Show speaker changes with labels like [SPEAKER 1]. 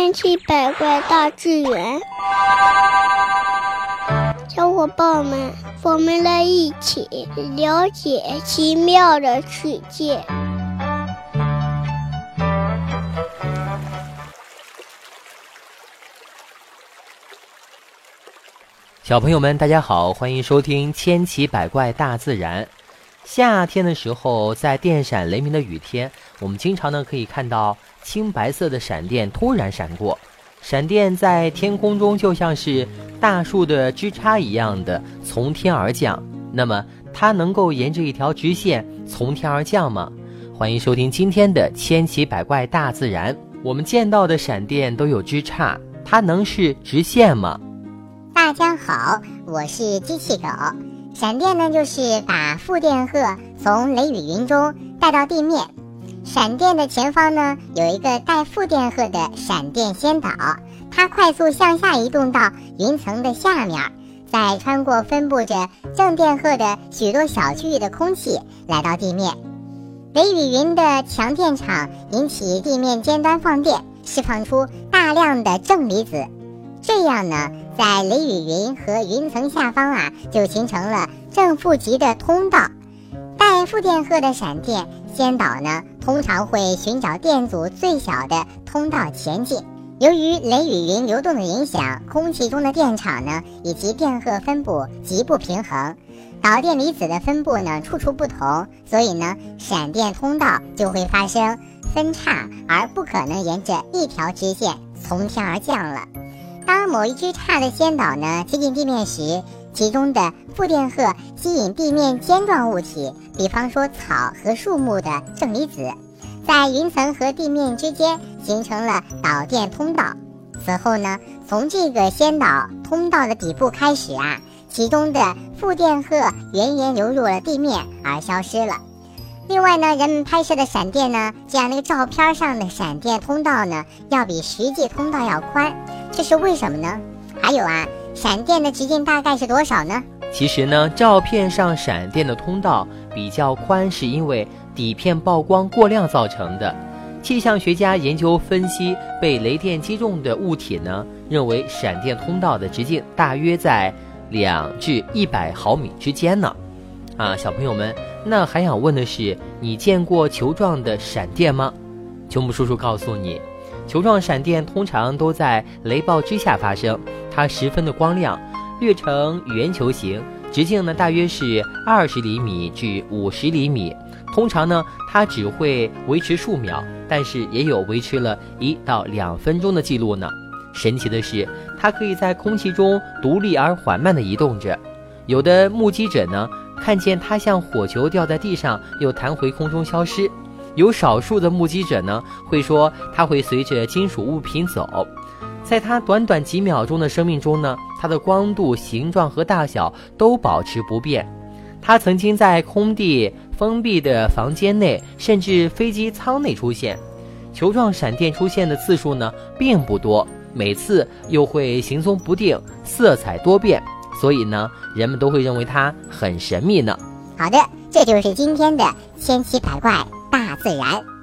[SPEAKER 1] 千奇百怪大自然，小伙伴们，我们来一起了解奇妙的世界。
[SPEAKER 2] 小朋友们，大家好，欢迎收听千奇百怪大自然。夏天的时候，在电闪雷鸣的雨天，我们经常可以看到青白色的闪电突然闪过，闪电在天空中就像是大树的枝杈一样的从天而降。那么它能够沿着一条直线从天而降吗？欢迎收听今天的千奇百怪大自然。我们见到的闪电都有枝杈，它能是直线吗？
[SPEAKER 3] 大家好，我是机器狗。闪电呢，就是把负电荷从雷雨云中带到地面。闪电的前方呢，有一个带负电荷的闪电先导，它快速向下移动到云层的下面，再穿过分布着正电荷的许多小区域的空气，来到地面。雷雨云的强电场引起地面尖端放电，释放出大量的正离子。这样呢，在雷雨云和云层下方就形成了正负极的通道。带负电荷的闪电先导呢，通常会寻找电阻最小的通道前进。由于雷雨云流动的影响，空气中的电场呢，以及电荷分布极不平衡，导电离子的分布呢，处处不同，所以呢，闪电通道就会发生分叉，而不可能沿着一条直线从天而降了。当某一枝杈的先导呢接近地面时，其中的负电荷吸引地面尖状物体，比方说草和树木的正离子，在云层和地面之间形成了导电通道。此后呢，从这个先导通道的底部开始其中的负电荷源源流入了地面而消失了。另外呢，人们拍摄的闪电呢，这样那个照片上的闪电通道呢，要比实际通道要宽，这是为什么呢？还有闪电的直径大概是多少呢？
[SPEAKER 2] 其实呢，照片上闪电的通道比较宽，是因为底片曝光过量造成的。气象学家研究分析被雷电击中的物体呢，认为闪电通道的直径大约在2至100毫米之间呢。小朋友们，那还想问的是，你见过球状的闪电吗？球木叔叔告诉你，球状闪电通常都在雷暴之下发生，它十分的光亮，略呈圆球形，直径呢大约是20厘米至50厘米。通常呢，它只会维持数秒，但是也有维持了1到2分钟的记录呢。神奇的是，它可以在空气中独立而缓慢地移动着。有的目击者呢，看见它像火球掉在地上，又弹回空中消失。有少数的目击者呢，会说它会随着金属物品走。在它短短几秒钟的生命中呢，它的光度、形状和大小都保持不变。它曾经在空地、封闭的房间内，甚至飞机舱内出现。球状闪电出现的次数呢，并不多，每次又会行踪不定，色彩多变，所以呢，人们都会认为它很神秘呢。
[SPEAKER 3] 好的，这就是今天的千奇百怪大自然。